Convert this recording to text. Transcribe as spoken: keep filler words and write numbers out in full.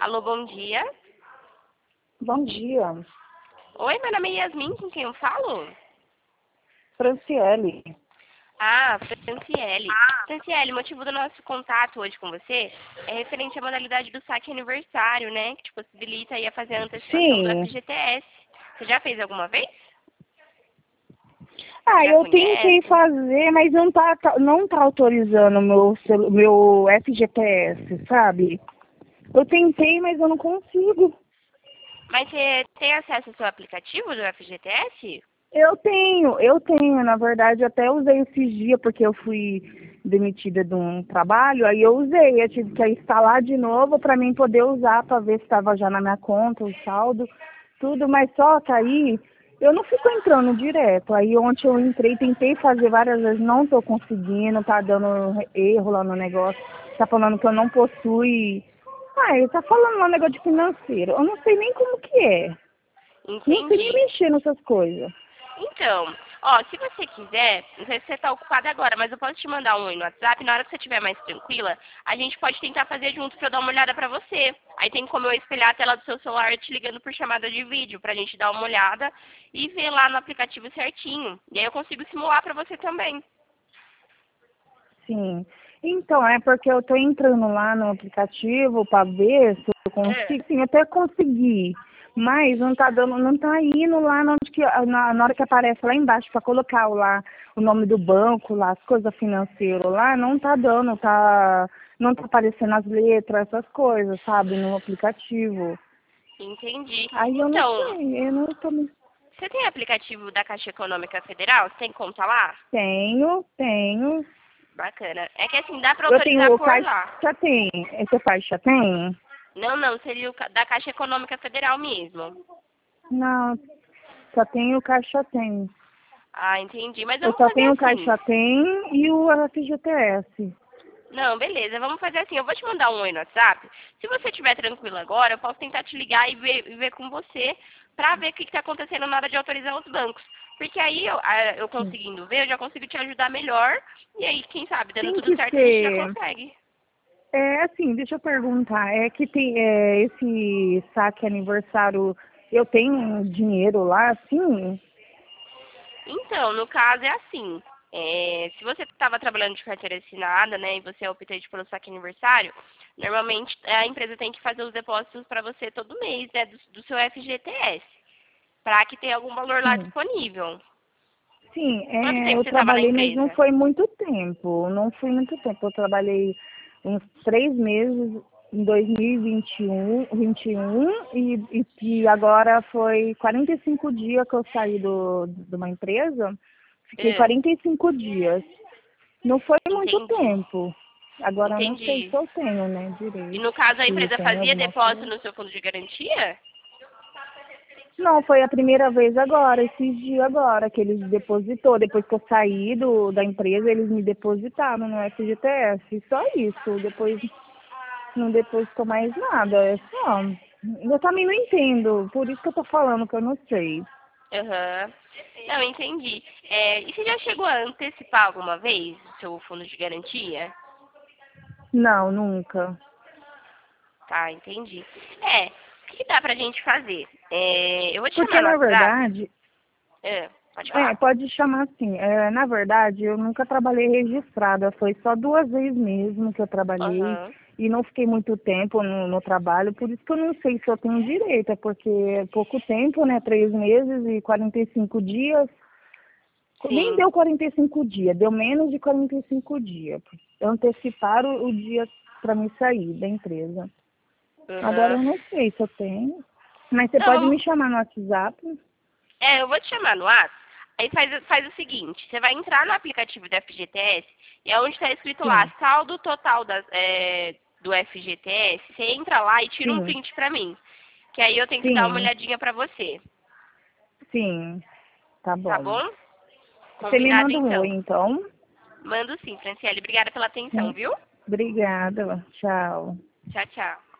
Alô, bom dia. Bom dia, Oi, meu nome é Yasmin, com quem eu falo? Franciele. Ah, Franciele. Franciele, o motivo do nosso contato hoje com você é referente à modalidade do saque aniversário, né? Que te possibilita aí a fazer a antecipação do Sim. F G T S. Você já fez alguma vez? Ah, Já eu tentei conhece? fazer, mas não tá, tá- não tá autorizando o meu, celu- meu F G T S, sabe? Eu tentei, mas eu não consigo. Mas você tem acesso ao seu aplicativo do F G T S? Eu tenho, eu tenho, na verdade, até usei esses dias, porque eu fui demitida de um trabalho, aí eu usei, eu tive que instalar de novo para mim poder usar, para ver se estava já na minha conta, o saldo, tudo, mas só que aí eu não fico entrando direto. Aí ontem eu entrei, tentei fazer várias vezes, não estou conseguindo, tá dando erro lá no negócio, tá falando que eu não possui. Ah, ele tá falando lá um negócio de financeiro, eu não sei nem como que é, não sei nem Entendi. mexer nessas coisas. Então, ó, se você quiser, não sei se você está ocupada agora, mas eu posso te mandar um oi no WhatsApp, na hora que você estiver mais tranquila, a gente pode tentar fazer junto para eu dar uma olhada para você. Aí tem como eu espelhar a tela do seu celular te ligando por chamada de vídeo, pra gente dar uma olhada e ver lá no aplicativo certinho. E aí eu consigo simular para você também. Sim. Então, é porque eu tô entrando lá no aplicativo para ver se eu É. consigo. Sim, até consegui. Mas não tá dando, não tá indo lá na, onde que, na, na hora que aparece lá embaixo para colocar o lá o nome do banco, lá, as coisas financeiras lá, não tá dando, tá, não tá aparecendo as letras, essas coisas, sabe, no aplicativo. Entendi. Aí eu não Então, sei, eu não tô, você tem aplicativo da Caixa Econômica Federal? Você tem conta lá? tenho, tenho. Bacana. É que assim, dá para Eu tenho autorizar o por caixa lá. tem, esse caixa tem? Não, não, seria o ca- da Caixa Econômica Federal mesmo. Não, só tenho o caixa tem. Ah, entendi. Mas Eu vamos só fazer tenho o assim. caixa tem e o F G T S. Não, beleza. Vamos fazer assim. Eu vou te mandar um oi no WhatsApp. Se você estiver tranquilo agora, eu posso tentar te ligar e ver, e ver com você pra ver o que está acontecendo na hora de autorizar os bancos. Porque aí, eu, a- eu Sim. conseguindo ver, eu já consigo te ajudar melhor. E aí, quem sabe, dando Tem tudo que certo, a gente já ser. consegue. É assim, deixa eu perguntar. É que tem é, esse saque aniversário. Eu tenho dinheiro lá, sim? Então, no caso é assim. É, se você estava trabalhando de carteira assinada, né, e você optou pelo saque aniversário, normalmente a empresa tem que fazer os depósitos para você todo mês, né, do, do seu F G T S, para que tenha algum valor lá Sim. disponível. Sim, Quanto é, tempo eu você estava na trabalhei, mas não empresa? foi muito tempo. Não foi muito tempo. Eu trabalhei uns três meses em dois mil e vinte e um, vinte e, um, e, e, e agora foi quarenta e cinco dias que eu saí do, de uma empresa. Fiquei É, quarenta e cinco dias. Não foi muito entendi, tempo. Agora eu não sei entendi. se eu tenho, né, E direito. no caso a Se empresa tem fazia alguma depósito coisa. no seu fundo de garantia? Não, foi a primeira vez agora, esses dias agora, que eles depositou. Depois que eu saí do, da empresa, eles me depositaram no F G T S. Só isso. Depois não depositou mais nada. É só. Eu também não entendo. Por isso que eu tô falando que eu não sei. Aham. Não, entendi. É, e você já chegou a antecipar alguma vez o seu fundo de garantia? Não, nunca. Tá, entendi. É, o que dá pra gente fazer? É, eu vou te Porque chamar no na WhatsApp. verdade, É, pode é, falar. pode chamar assim. É, na verdade, eu nunca trabalhei registrada. Foi só duas vezes mesmo que eu trabalhei. Aham. E não fiquei muito tempo no, no trabalho, por isso que eu não sei se eu tenho direito, é porque é pouco tempo, né? Três meses e quarenta e cinco dias. Nem Sim. deu quarenta e cinco dias, deu menos de quarenta e cinco dias. Anteciparam o dia para mim sair da empresa. Agora Aham. eu não sei se eu tenho. Mas você Não, pode me vamos. chamar no WhatsApp? É, eu vou te chamar no WhatsApp. Aí faz, faz o seguinte, você vai entrar no aplicativo do F G T S e é onde está escrito lá, Sim, saldo total das, é, do F G T S, você entra lá e tira um sim, print pra mim. Que aí eu tento dar uma sim, olhadinha pra você. sim. Tá Tá bom. bom? Você me Combinado manda um oi, então. então? Mando sim, Franciele. Obrigada pela atenção, Sim. viu? Obrigada. Tchau. Tchau, tchau.